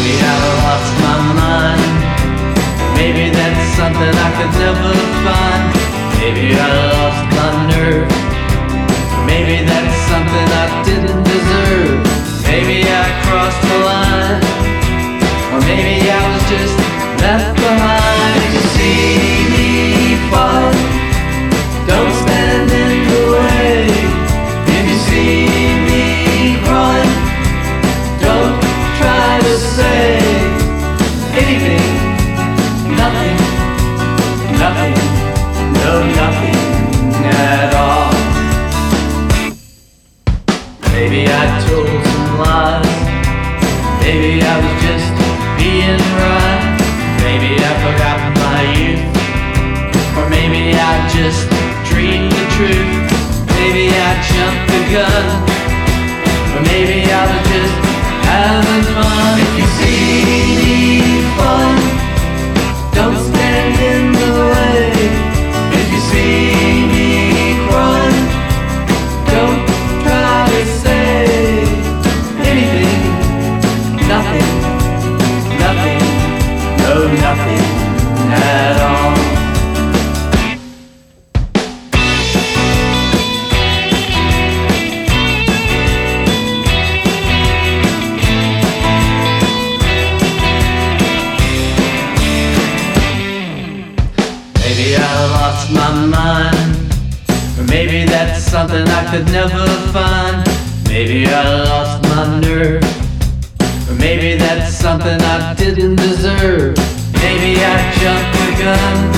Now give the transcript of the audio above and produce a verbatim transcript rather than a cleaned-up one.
Maybe I lost my mind. Maybe that's something I could never find. Maybe I lost my nerve. Maybe that's something I didn't deserve. Maybe I crossed the line, or maybe I was just left behind. If you see me fall, don't stand in the way. If you see me crawling, don't try to say anything, nothing, nothing, no nothing at all. Maybe I told some lies. Maybe I was just being right. Maybe I forgot my youth, or maybe I just dreamed the truth. Maybe I jumped the gun, or maybe I was just having fun. If you see me fall, don't stand in the way. If you see me crawling, don't try to say anything, nothing, nothing, no nothing at all. Maybe I lost my mind, or maybe that's something I could never find. Maybe I lost my nerve, or maybe that's something I didn't deserve. Maybe I jumped the gun,